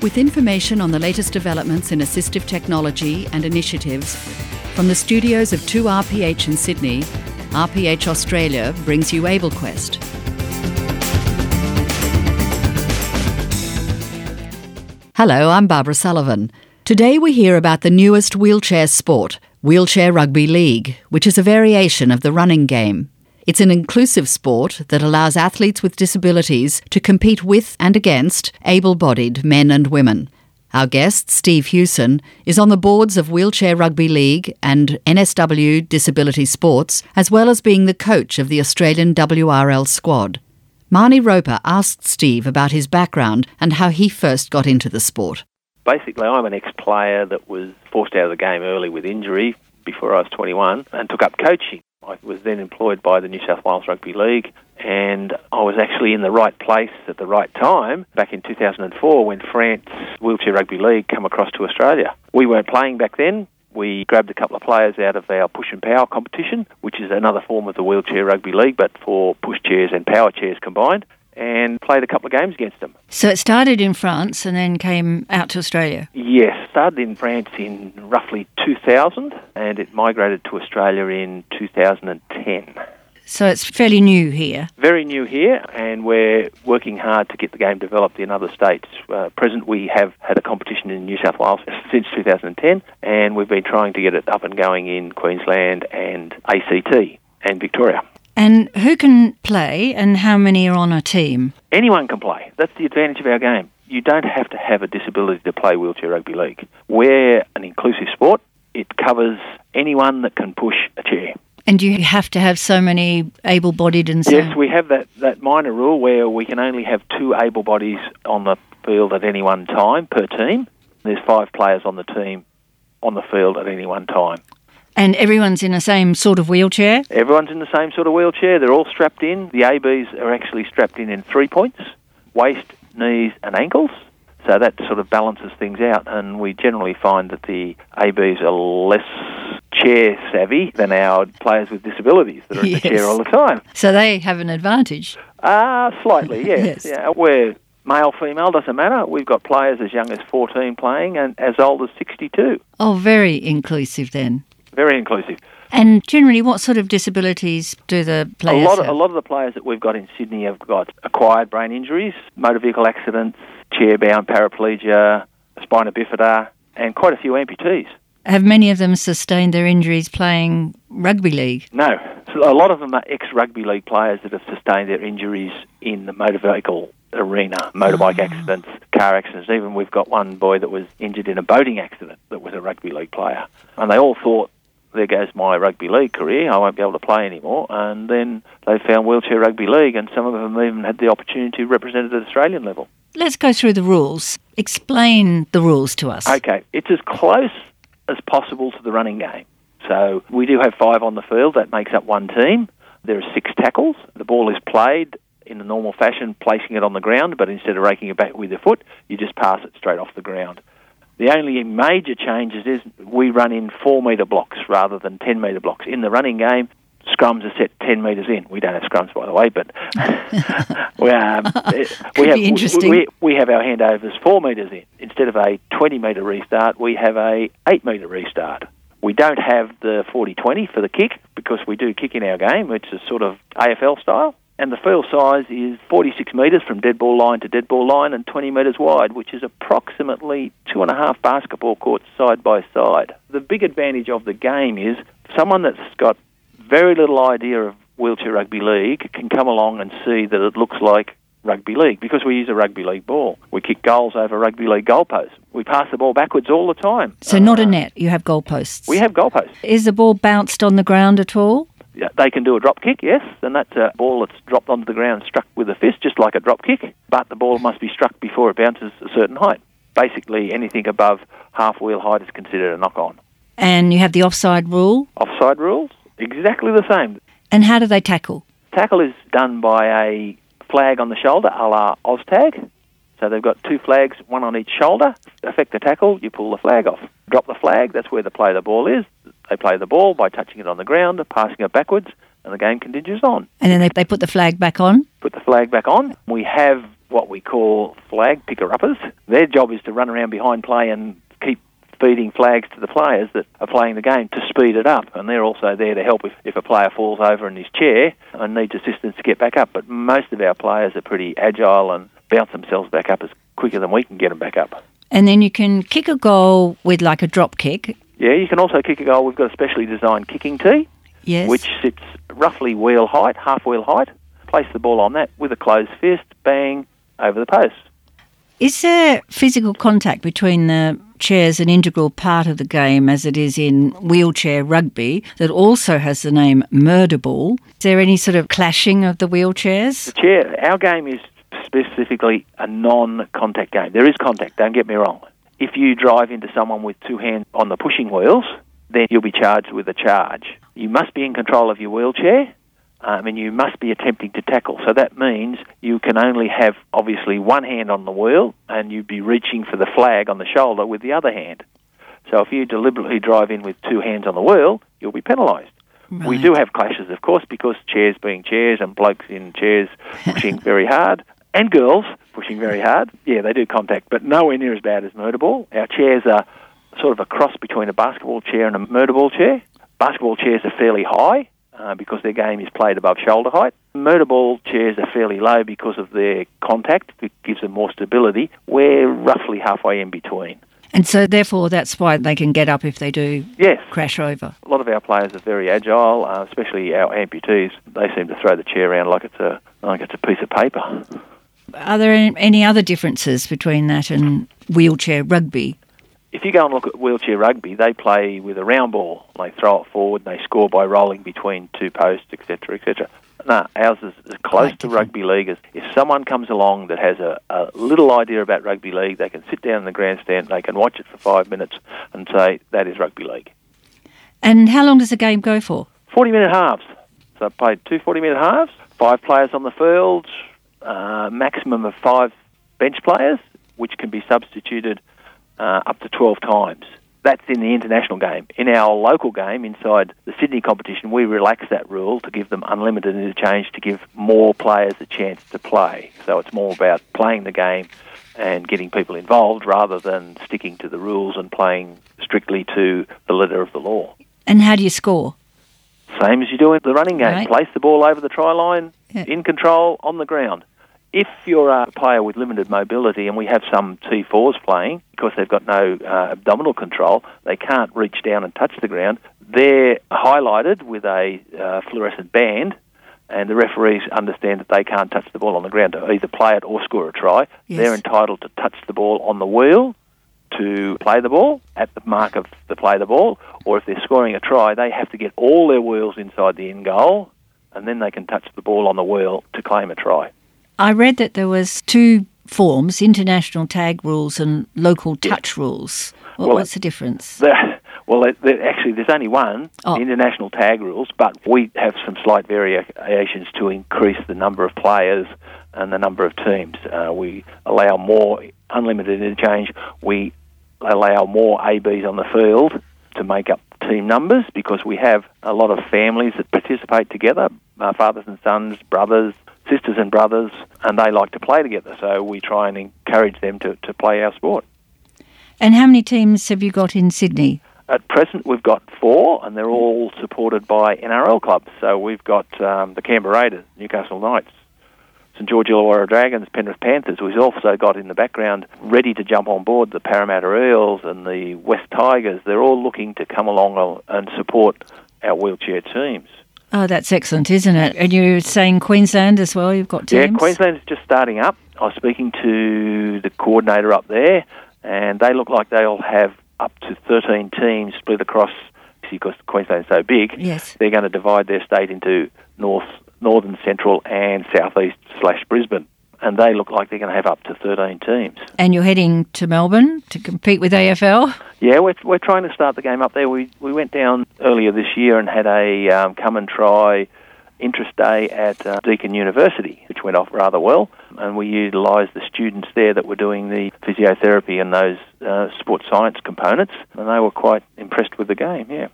With information on the latest developments in assistive technology and initiatives, from the studios of 2RPH in Sydney, RPH Australia brings you AbleQuest. Hello, I'm Barbara Sullivan. Today we hear about the newest wheelchair sport, Wheelchair Rugby League, which is a variation of the running game. It's an inclusive sport that allows athletes with disabilities to compete with and against able-bodied men and women. Our guest, Steve Hewson, is on the boards of Wheelchair Rugby League and NSW Disability Sports, as well as being the coach of the Australian WRL squad. Marnie Roper asked Steve about his background and how he first got into the sport. Basically, I'm an ex-player that was forced out of the game early with injury before I was 21 and took up coaching. I was then employed by the New South Wales Rugby League, and I was actually in the right place at the right time back in 2004 when France Wheelchair Rugby League came across to Australia. We weren't playing back then. We grabbed a couple of players out of our push and power competition, which is another form of the Wheelchair Rugby League, but for push chairs and power chairs combined, and played a couple of games against them. So it started in France and then came out to Australia? Yes, started in France in roughly 2000 and it migrated to Australia in 2010. So it's fairly new here? Very new here, and we're working hard to get the game developed in other states. Present, we have had a competition in New South Wales since 2010, and we've been trying to get it up and going in Queensland and ACT and Victoria. And who can play and how many are on a team? Anyone can play. That's the advantage of our game. You don't have to have a disability to play Wheelchair Rugby League. We're an inclusive sport. It covers anyone that can push a chair. And do you have to have so many able-bodied and so? Yes, we have that minor rule where we can only have 2 able bodies on the field at any one time per team. There's 5 players on the team on the field at any one time. And everyone's in the same sort of wheelchair? Everyone's in the same sort of wheelchair. They're all strapped in. The ABs are actually strapped in 3 points: waist, knees and ankles. So that sort of balances things out, and we generally find that the ABs are less chair savvy than our players with disabilities that are in the chair all the time. So they have an advantage? Slightly, yes. Yes. Yeah, we're male, female, doesn't matter. We've got players as young as 14 playing and as old as 62. Oh, very inclusive then. Very inclusive. And generally, what sort of disabilities do the players have? A lot of the players that we've got in Sydney have got acquired brain injuries, motor vehicle accidents, chair-bound paraplegia, spina bifida, and quite a few amputees. Have many of them sustained their injuries playing rugby league? No. So a lot of them are ex-rugby league players that have sustained their injuries in the motor vehicle arena, motorbike accidents, car accidents. Even we've got one boy that was injured in a boating accident that was a rugby league player. And they all thought, there goes my rugby league career, I won't be able to play anymore. And then they found Wheelchair Rugby League, and some of them even had the opportunity to represent at Australian level. Let's go through the rules. Explain the rules to us. Okay, it's as close as possible to the running game. So we do have 5 on the field. That makes up one team. There are 6 tackles. The ball is played in the normal fashion, placing it on the ground, but instead of raking it back with your foot, you just pass it straight off the ground. The only major changes is we run in 4-metre blocks rather than 10-metre blocks. In the running game, scrums are set 10 metres in. We don't have scrums, by the way, but we have our handovers 4 metres in. Instead of a 20-metre restart, we have a 8-metre restart. We don't have the 40-20 for the kick because we do kick in our game, which is sort of AFL style. And the field size is 46 metres from dead ball line to dead ball line and 20 metres wide, which is approximately 2.5 basketball courts side by side. The big advantage of the game is someone that's got very little idea of Wheelchair Rugby League can come along and see that it looks like rugby league because we use a rugby league ball. We kick goals over rugby league goalposts. We pass the ball backwards all the time. So not a net, you have goalposts? We have goalposts. Is the ball bounced on the ground at all? Yeah, they can do a drop kick, yes, and that's a ball that's dropped onto the ground, struck with a fist, just like a drop kick, but the ball must be struck before it bounces a certain height. Basically, anything above half wheel height is considered a knock-on. And you have the offside rule? Offside rules? Exactly the same. And how do they tackle? Tackle is done by a flag on the shoulder, a la Oztag. So they've got 2 flags, one on each shoulder. Affect the tackle, you pull the flag off. Drop the flag, that's where the play of the ball is. They play the ball by touching it on the ground, passing it backwards, and the game continues on. And then they put the flag back on? Put the flag back on. We have what we call flag picker-uppers. Their job is to run around behind play and keep feeding flags to the players that are playing the game to speed it up. And they're also there to help if a player falls over in his chair and needs assistance to get back up. But most of our players are pretty agile and bounce themselves back up as quicker than we can get them back up. And then you can kick a goal with like a drop kick. Yeah, you can also kick a goal. We've got a specially designed kicking tee, Yes. which sits roughly wheel height, half wheel height. Place the ball on that with a closed fist, bang, over the post. Is there physical contact between the chairs an integral part of the game as it is in wheelchair rugby that also has the name murder ball? Is there any sort of clashing of the wheelchairs? Our game is specifically a non-contact game. There is contact, don't get me wrong. If you drive into someone with two hands on the pushing wheels, then you'll be charged with a charge. You must be in control of your wheelchair, and you must be attempting to tackle. So that means you can only have, obviously, one hand on the wheel, and you'd be reaching for the flag on the shoulder with the other hand. So if you deliberately drive in with two hands on the wheel, you'll be penalised. Right. We do have clashes, of course, because chairs being chairs and blokes in chairs pushing very hard, and girls pushing very hard. Yeah, they do contact, but nowhere near as bad as murder ball. Our chairs are sort of a cross between a basketball chair and a murder ball chair. Basketball chairs are fairly high because their game is played above shoulder height. Murder ball chairs are fairly low because of their contact. It gives them more stability. We're roughly halfway in between. And so therefore that's why they can get up if they do Yes. crash over. A lot of our players are very agile, especially our amputees. They seem to throw the chair around like it's a piece of paper. Are there any other differences between that and wheelchair rugby? If you go and look at wheelchair rugby, they play with a round ball. They throw it forward and they score by rolling between two posts, etc., etc. No, ours is as close to rugby league as if someone comes along that has a little idea about rugby league, they can sit down in the grandstand, they can watch it for 5 minutes and say, that is rugby league. And how long does the game go for? 40-minute halves. So I've played two 40-minute halves, 5 players on the field, maximum of 5 bench players, which can be substituted up to 12 times. That's in the international game. In our local game, inside the Sydney competition, we relax that rule to give them unlimited interchange to give more players a chance to play. So it's more about playing the game and getting people involved rather than sticking to the rules and playing strictly to the letter of the law. And how do you score? Same as you do in the running game. Right. Place the ball over the try line, Yeah. in control, on the ground. If you're a player with limited mobility, and we have some T4s playing, because they've got no abdominal control, they can't reach down and touch the ground, they're highlighted with a fluorescent band, and the referees understand that they can't touch the ball on the ground to either play it or score a try. Yes. They're entitled to touch the ball on the wheel to play the ball at the mark of the play the ball, or if they're scoring a try, they have to get all their wheels inside the end goal, and then they can touch the ball on the wheel to claim a try. I read that there was 2 forms, international tag rules and local touch rules. What's the difference? Actually, there's only one, Oh. the international tag rules, but we have some slight variations to increase the number of players and the number of teams. We allow more unlimited interchange. We allow more ABs on the field to make up team numbers because we have a lot of families that participate together, fathers and sons, brothers, sisters and brothers, and they like to play together. So we try and encourage them to play our sport. And how many teams have you got in Sydney? At present, we've got 4, and they're all supported by NRL clubs. So we've got the Canberra Raiders, Newcastle Knights, St George Illawarra Dragons, Penrith Panthers. We've also got in the background, ready to jump on board, the Parramatta Eels and the West Tigers. They're all looking to come along and support our wheelchair teams. Oh, that's excellent, isn't it? And you're saying Queensland as well, you've got teams? Yeah, Queensland's just starting up. I was speaking to the coordinator up there, and they look like they'll have up to 13 teams split across, because Queensland's so big. Yes. They're going to divide their state into northern, central and southeast/Brisbane. And they look like they're going to have up to 13 teams. And you're heading to Melbourne to compete with AFL? Yeah, we're trying to start the game up there. We went down earlier this year and had a come and try interest day at Deakin University, which went off rather well. And we utilised the students there that were doing the physiotherapy and those sports science components. And they were quite impressed with the game, yeah.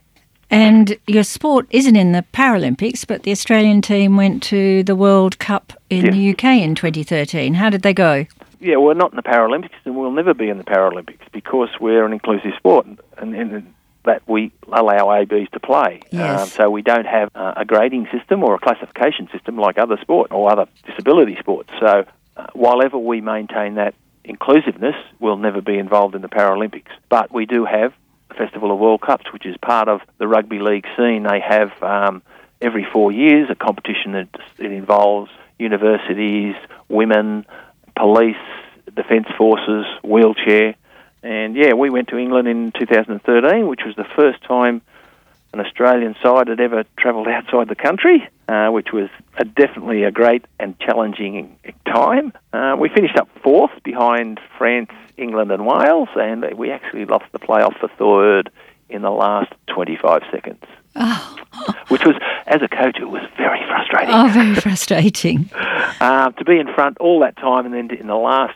And your sport isn't in the Paralympics, but the Australian team went to the World Cup in the UK in 2013. How did they go? Yeah, we're not in the Paralympics, and we'll never be in the Paralympics because we're an inclusive sport, and that we allow ABs to play. Yes. So we don't have a grading system or a classification system like other sport or other disability sports. So while ever we maintain that inclusiveness, we'll never be involved in the Paralympics. But we do have the Festival of World Cups, which is part of the rugby league scene. They have every 4 years a competition that it involves universities, women, police, defence forces, wheelchair. And yeah, we went to England in 2013, which was the first time an Australian side had ever travelled outside the country, which was definitely a great and challenging time. We finished up fourth behind France, England and Wales, and we actually lost the playoff for third in the last 25 seconds. Oh. Which was, as a coach, it was very frustrating. Oh, very frustrating. To be in front all that time and then in the last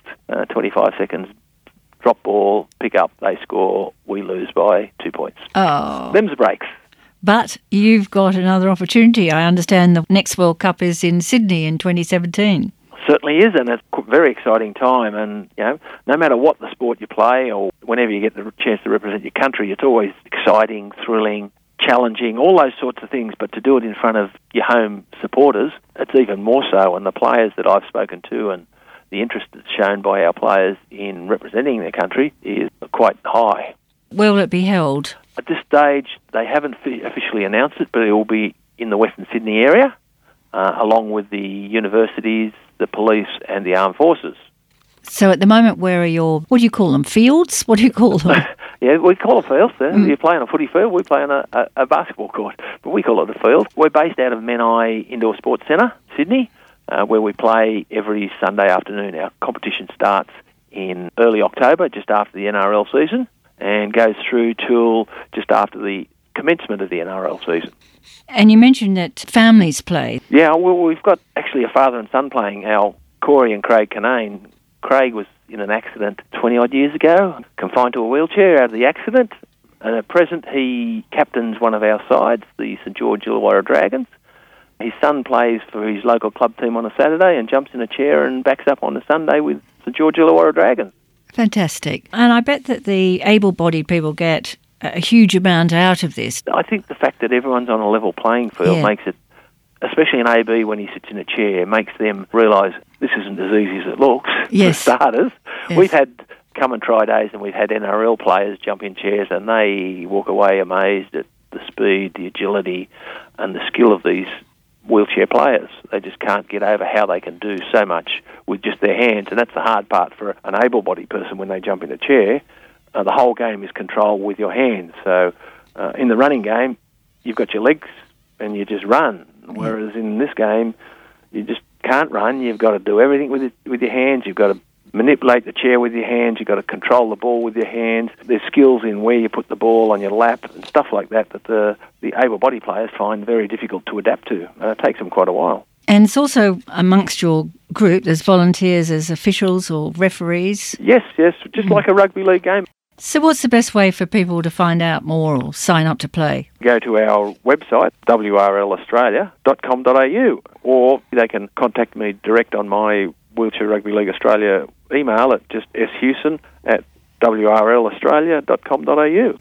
25 seconds, drop ball, pick up, they score, we lose by 2 points. Oh. Them's the breaks. But you've got another opportunity. I understand the next World Cup is in Sydney in 2017. Certainly is, and it's a very exciting time. And no matter what the sport you play or whenever you get the chance to represent your country, it's always exciting, thrilling, challenging, all those sorts of things. But to do it in front of your home supporters, it's even more so. And the players that I've spoken to and the interest that's shown by our players in representing their country is quite high. Where will it be held? At this stage, they haven't officially announced it, but it will be in the Western Sydney area, along with the universities, the police and the armed forces. So at the moment, where are your, what do you call them, fields? What do you call them? Yeah, we call it fields. You play on a footy field, we play on a basketball court, but we call it a field. We're based out of Menai Indoor Sports Centre, Sydney, where we play every Sunday afternoon. Our competition starts in early October, just after the NRL season, and goes through till just after the commencement of the NRL season. And you mentioned that families play. Yeah, well, we've got actually a father and son playing, our Corey and Craig Canane. Craig was in an accident 20-odd years ago, confined to a wheelchair out of the accident, and at present he captains one of our sides, the St George Illawarra Dragons. His son plays for his local club team on a Saturday and jumps in a chair and backs up on a Sunday with St George Illawarra Dragons. Fantastic. And I bet that the able-bodied people get a huge amount out of this. I think the fact that everyone's on a level playing field makes it, especially an AB when he sits in a chair, makes them realise this isn't as easy as it looks, for starters. Yes. We've had come and try days and we've had NRL players jump in chairs and they walk away amazed at the speed, the agility and the skill of these wheelchair players. They just can't get over how they can do so much with just their hands, and that's the hard part for an able-bodied person when they jump in a chair. The whole game is controlled with your hands. So in the running game, you've got your legs and you just run, whereas in this game, you just can't run. You've got to do everything with your hands. You've got to manipulate the chair with your hands. You've got to control the ball with your hands. There's skills in where you put the ball on your lap and stuff like that the able-bodied players find very difficult to adapt to. It takes them quite a while. And it's also amongst your group, there's volunteers as officials or referees. Yes, just like a rugby league game. So what's the best way for people to find out more or sign up to play? Go to our website, wrlaustralia.com.au, or they can contact me direct on my Wheelchair Rugby League Australia email at just shewson@wrlaustralia.com.au.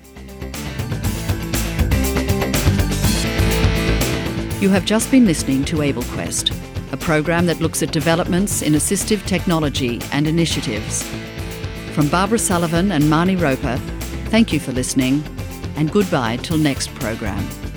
You have just been listening to AbleQuest, a program that looks at developments in assistive technology and initiatives. From Barbara Sullivan and Marnie Roper, thank you for listening, and goodbye till next program.